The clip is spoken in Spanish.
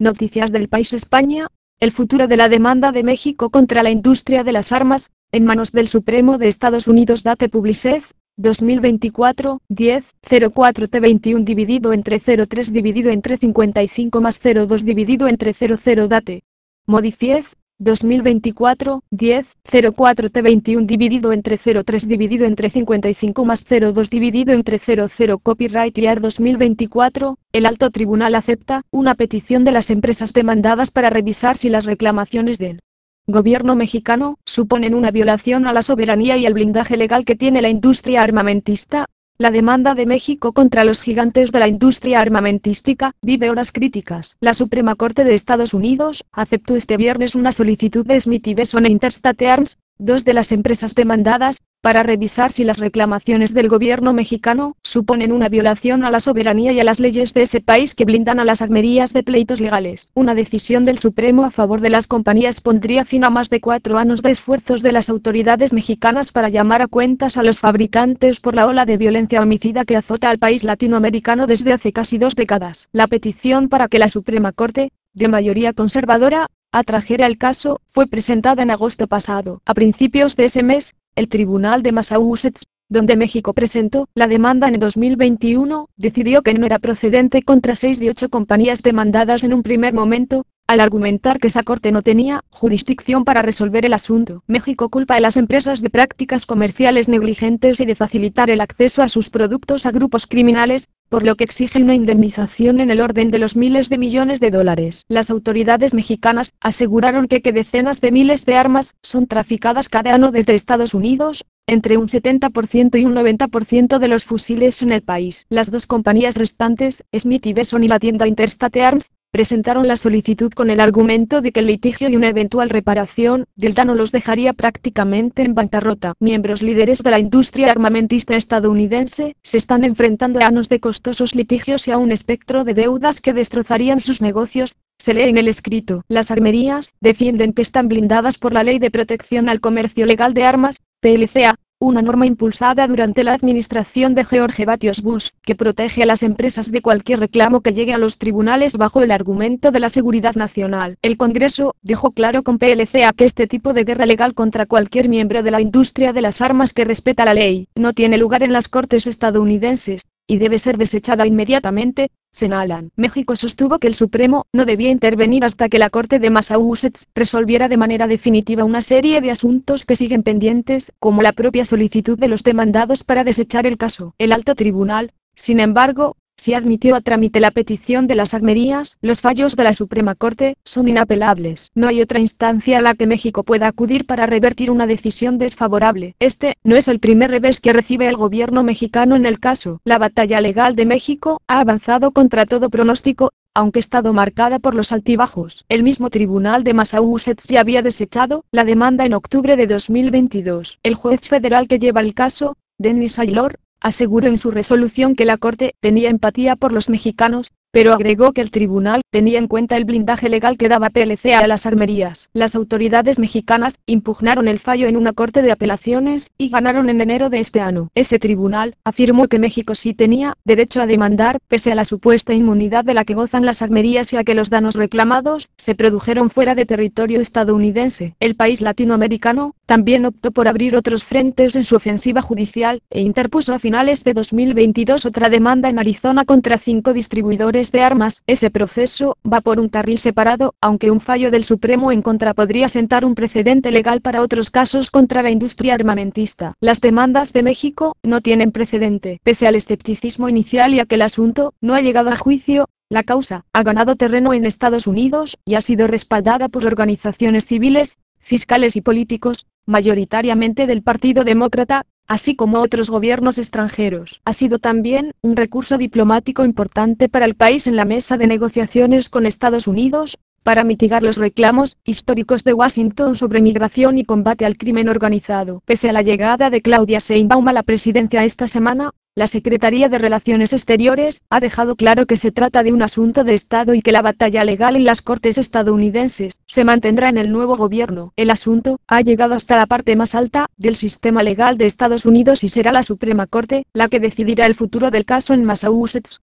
Noticias del País España. El futuro de la demanda de México contra la industria de las armas, en manos del Supremo de Estados Unidos. Date Publicez, 2024, 10, 04 T21 dividido entre 03 dividido entre 55 más 02 dividido entre 00 Date. Modifiez, 2024, 10, 04 T21 dividido entre 03 dividido entre 55 más 02 dividido entre 00 Copyright Year 2024, el alto tribunal acepta una petición de las empresas demandadas para revisar si las reclamaciones del gobierno mexicano suponen una violación a la soberanía y al blindaje legal que tiene la industria armamentista. La demanda de México contra los gigantes de la industria armamentística vive horas críticas. La Suprema Corte de Estados Unidos aceptó este viernes una solicitud de Smith & Wesson e Interstate Arms, dos de las empresas demandadas, para revisar si las reclamaciones del gobierno mexicano suponen una violación a la soberanía y a las leyes de ese país que blindan a las armerías de pleitos legales. Una decisión del Supremo a favor de las compañías pondría fin a más de 4 años de esfuerzos de las autoridades mexicanas para llamar a cuentas a los fabricantes por la ola de violencia homicida que azota al país latinoamericano desde hace casi 2 décadas. La petición para que la Suprema Corte, de mayoría conservadora, atrajera el caso, fue presentada en agosto pasado. A principios de ese mes, el Tribunal de Massachusetts, donde México presentó la demanda en 2021, decidió que no era procedente contra 6 de 8 compañías demandadas en un primer momento, al argumentar que esa corte no tenía jurisdicción para resolver el asunto. México culpa a las empresas de prácticas comerciales negligentes y de facilitar el acceso a sus productos a grupos criminales, por lo que exige una indemnización en el orden de los miles de millones de dólares. Las autoridades mexicanas aseguraron que decenas de miles de armas son traficadas cada año desde Estados Unidos, entre un 70% y un 90% de los fusiles en el país. Las dos compañías restantes, Smith & Wesson y la tienda Interstate Arms, presentaron la solicitud con el argumento de que el litigio y una eventual reparación del daño los dejaría prácticamente en bancarrota. Miembros líderes de la industria armamentista estadounidense se están enfrentando a años de costosos litigios y a un espectro de deudas que destrozarían sus negocios. Se lee en el escrito. Las armerías defienden que están blindadas por la Ley de Protección al Comercio Legal de Armas, PLCA, una norma impulsada durante la administración de George W. Bush, que protege a las empresas de cualquier reclamo que llegue a los tribunales bajo el argumento de la seguridad nacional. El Congreso dejó claro con PLCA que este tipo de guerra legal contra cualquier miembro de la industria de las armas que respeta la ley, no tiene lugar en las cortes estadounidenses, y debe ser desechada inmediatamente, señalan. México sostuvo que el Supremo no debía intervenir hasta que la Corte de Massachusetts resolviera de manera definitiva una serie de asuntos que siguen pendientes, como la propia solicitud de los demandados para desechar el caso. El alto tribunal, sin embargo, sí admitió a trámite la petición de las armerías. Los fallos de la Suprema Corte son inapelables. No hay otra instancia a la que México pueda acudir para revertir una decisión desfavorable. Este no es el primer revés que recibe el gobierno mexicano en el caso. La batalla legal de México ha avanzado contra todo pronóstico, aunque ha estado marcada por los altibajos. El mismo Tribunal de Massachusetts ya había desechado la demanda en octubre de 2022. El juez federal que lleva el caso, Dennis Saylor, aseguró en su resolución que la Corte tenía empatía por los mexicanos, pero agregó que el tribunal tenía en cuenta el blindaje legal que daba PLCA a las armerías. Las autoridades mexicanas impugnaron el fallo en una corte de apelaciones y ganaron en enero de este año. Ese tribunal afirmó que México sí tenía derecho a demandar, pese a la supuesta inmunidad de la que gozan las armerías y a que los daños reclamados se produjeron fuera de territorio estadounidense. El país latinoamericano también optó por abrir otros frentes en su ofensiva judicial e interpuso a finales de 2022 otra demanda en Arizona contra 5 distribuidores de armas. Ese proceso va por un carril separado, aunque un fallo del Supremo en contra podría sentar un precedente legal para otros casos contra la industria armamentista. Las demandas de México no tienen precedente. Pese al escepticismo inicial y a que el asunto no ha llegado a juicio, la causa ha ganado terreno en Estados Unidos y ha sido respaldada por organizaciones civiles, fiscales y políticos, mayoritariamente del Partido Demócrata, así como otros gobiernos extranjeros. Ha sido también un recurso diplomático importante para el país en la mesa de negociaciones con Estados Unidos, para mitigar los reclamos históricos de Washington sobre migración y combate al crimen organizado. Pese a la llegada de Claudia Sheinbaum a la presidencia esta semana, la Secretaría de Relaciones Exteriores ha dejado claro que se trata de un asunto de Estado y que la batalla legal en las cortes estadounidenses se mantendrá en el nuevo gobierno. El asunto ha llegado hasta la parte más alta del sistema legal de Estados Unidos y será la Suprema Corte la que decidirá el futuro del caso en Massachusetts.